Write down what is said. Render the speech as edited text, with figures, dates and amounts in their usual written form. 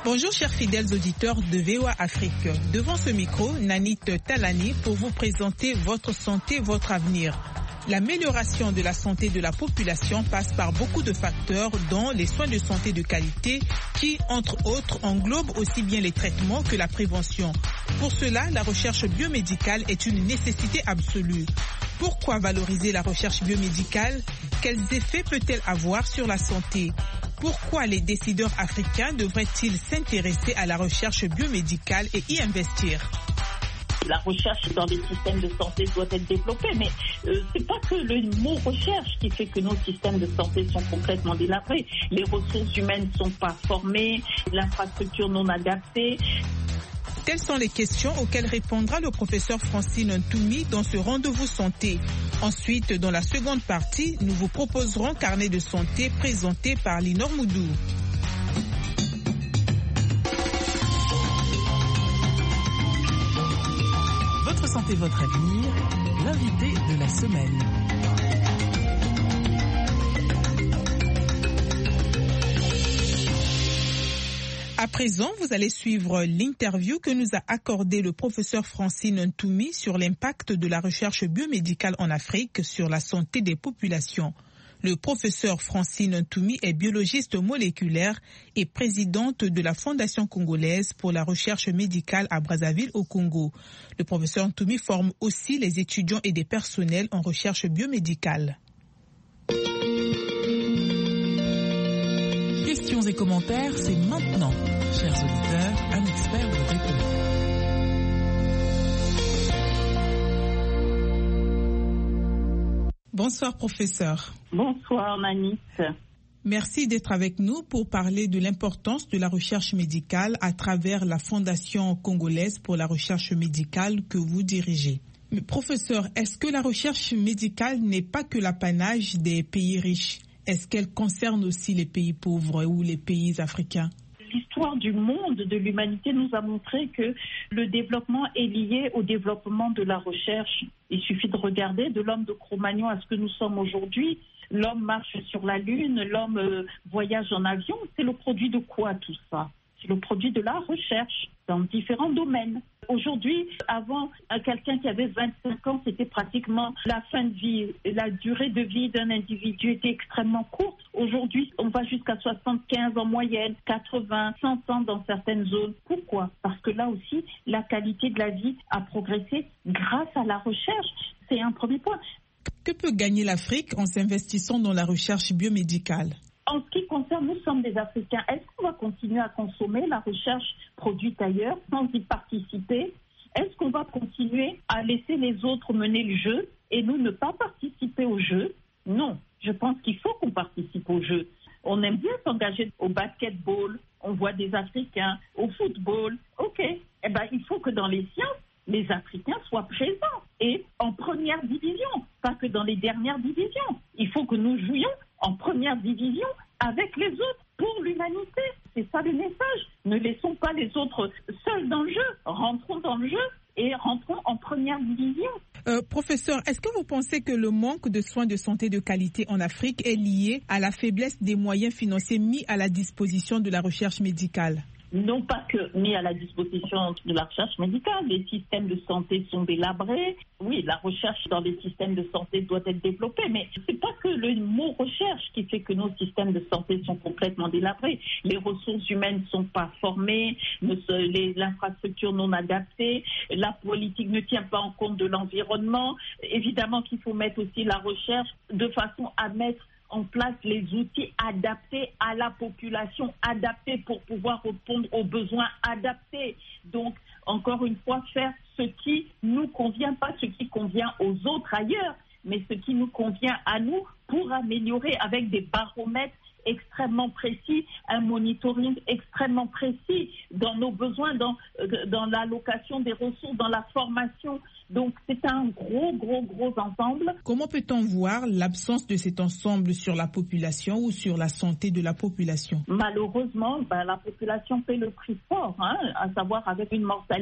Bonjour chers fidèles auditeurs de VOA Afrique. Devant ce micro, Nanit Talani pour vous présenter Votre santé, votre avenir. L'amélioration de la santé de la population passe par beaucoup de facteurs, dont les soins de santé de qualité qui, entre autres, englobent aussi bien les traitements que la prévention. Pour cela, la recherche biomédicale est une nécessité absolue. Pourquoi valoriser la recherche biomédicale? Quels effets peut-elle avoir sur la santé? Pourquoi les décideurs africains devraient-ils s'intéresser à la recherche biomédicale et y investir? La recherche dans les systèmes de santé doit être développée, mais c'est pas que le mot recherche qui fait que nos systèmes de santé sont complètement délabrés. Les ressources humaines ne sont pas formées, l'infrastructure non adaptée. Telles sont les questions auxquelles répondra le professeur Francine Ntoumi dans ce rendez-vous santé. Ensuite, dans la seconde partie, nous vous proposerons Carnet de santé présenté par Linor Moudou. Votre santé, votre avenir, l'invité de la semaine. À présent, vous allez suivre l'interview que nous a accordé le professeur Francine Ntoumi sur l'impact de la recherche biomédicale en Afrique sur la santé des populations. Le professeur Francine Ntoumi est biologiste moléculaire et présidente de la Fondation congolaise pour la recherche médicale à Brazzaville au Congo. Le professeur Ntoumi forme aussi les étudiants et des personnels en recherche biomédicale. Questions et commentaires, c'est maintenant. Chers auditeurs, un expert vous répond. Bonsoir professeur. Bonsoir Nanit. Merci d'être avec nous pour parler de l'importance de la recherche médicale à travers la Fondation congolaise pour la recherche médicale que vous dirigez. Mais professeur, est-ce que la recherche médicale n'est pas que l'apanage des pays riches? Est-ce qu'elle concerne aussi les pays pauvres ou les pays africains? L'histoire du monde, de l'humanité, nous a montré que le développement est lié au développement de la recherche. Il suffit de regarder de l'homme de Cro-Magnon à ce que nous sommes aujourd'hui. L'homme marche sur la Lune, l'homme voyage en avion. C'est le produit de quoi tout ça? C'est le produit de la recherche dans différents domaines. Aujourd'hui, avant, quelqu'un qui avait 25 ans, c'était pratiquement la fin de vie. La durée de vie d'un individu était extrêmement courte. Aujourd'hui, on va jusqu'à 75 en moyenne, 80, 100 ans dans certaines zones. Pourquoi? Parce que là aussi, la qualité de la vie a progressé grâce à la recherche. C'est un premier point. Que peut gagner l'Afrique en s'investissant dans la recherche biomédicale? En ce qui concerne, nous sommes des Africains. Est-ce qu'on va continuer à consommer la recherche produite ailleurs sans y participer? Est-ce qu'on va continuer à laisser les autres mener le jeu et nous ne pas participer au jeu? Non, je pense qu'il faut qu'on participe au jeu. On aime bien s'engager au basketball, on voit des Africains, au football. OK, eh ben, il faut que dans les sciences, les Africains soient présents et en première division, pas que dans les dernières divisions. Il faut que nous jouions en première division avec les autres pour l'humanité. C'est ça le message. Ne laissons pas les autres seuls dans le jeu. Rentrons dans le jeu et rentrons en première division. Professeur, est-ce que vous pensez que le manque de soins de santé de qualité en Afrique est lié à la faiblesse des moyens financiers mis à la disposition de la recherche médicale? Non pas que mis à la disposition de la recherche médicale, les systèmes de santé sont délabrés. Oui, la recherche dans les systèmes de santé doit être développée, mais c'est pas que le mot recherche qui fait que nos systèmes de santé sont complètement délabrés. Les ressources humaines ne sont pas formées, l'infrastructure non adaptée, la politique ne tient pas en compte de l'environnement. Évidemment qu'il faut mettre aussi la recherche de façon à mettre en place les outils adaptés à la population, adaptés pour pouvoir répondre aux besoins adaptés. Donc, encore une fois, faire ce qui nous convient, pas ce qui convient aux autres ailleurs, mais ce qui nous convient à nous pour améliorer avec des baromètres extrêmement précis, un monitoring extrêmement précis dans nos besoins, dans l'allocation des ressources, dans la formation. Donc, c'est un gros ensemble. Comment peut-on voir l'absence de cet ensemble sur la population ou sur la santé de la population? Malheureusement, la population paie le prix fort, à savoir avec une mortalité